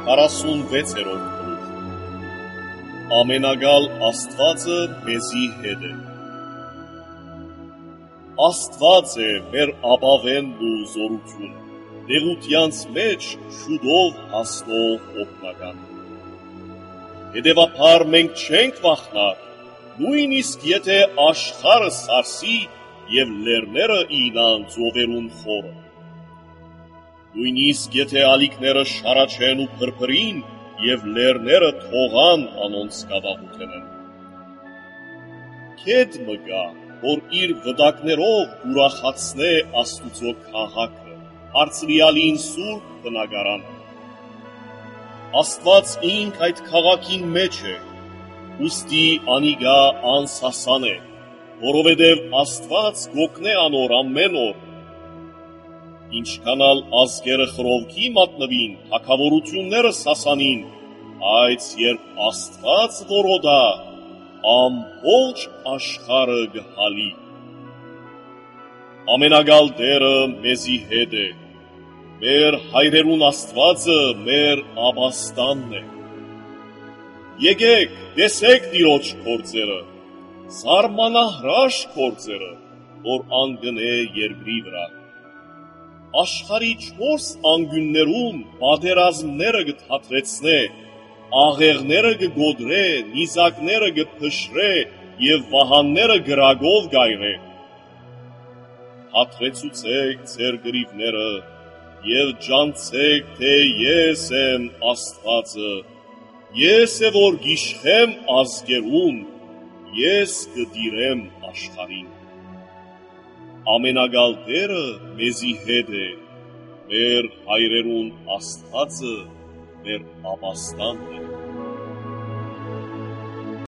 46-րդ գլուխ Ամենագալ Աստվածը մեզի հետ է։ Աստված է մեր ապավենն ու զորություն, նեղությանց մեջ շուտով հասնող օգնական։ Հետևաբար մենք չենք վախենար, նույնիսկ եթե աշխարհը սարսի և լեռները իյնան ծովերուն խորը։ Նույնիսկ եթե ալիքները շարաչեն ու փրփրին և լեռները թողան անոնց կատաղութենեն։ Քեդ մը գա, որ իր վտակներով ուրախացնե Աստուծո քաղաքը, հարցրյալին սուրբ բնակարանը։ Աստված ինք այդ քաղաքին մեջ է, ուստի անիգա անսասան է, որովհետև Աստված գօգնե անոր ամեն օր։ Ինչքան ալ ազգերը խռովքի մատնվին, թագավորությունները սասանին, բայց երբ Աստված որոդա, ամբողջ աշխարհը գհալի։ Ամենագալ Տերը մեզի հետ է, մեր հայրերուն Աստվածը մեր ապաստանն է։ Եկեք, տեսեք Տիրոջ գործերը, զարմանահրաշ գործերը, որ անգնե երկրի վրա։ Աշխարհի 4 անկյուններում պատերազմները կթատրեցնե, աղեղները կգոդրե, նիզակները կփշրե և վահանները գրագով կայրե։ Թատրեցուցեք ձեր գրիվները և ջանցեք, թե ես եմ Աստվածը, ես է որ գիշխեմ ազգերուն, ես կդիրեմ աշխարհին։ Ամենագալ Տերը մեզի հետ է, մեր հայրերուն Աստվածը մեր ապաստանն է։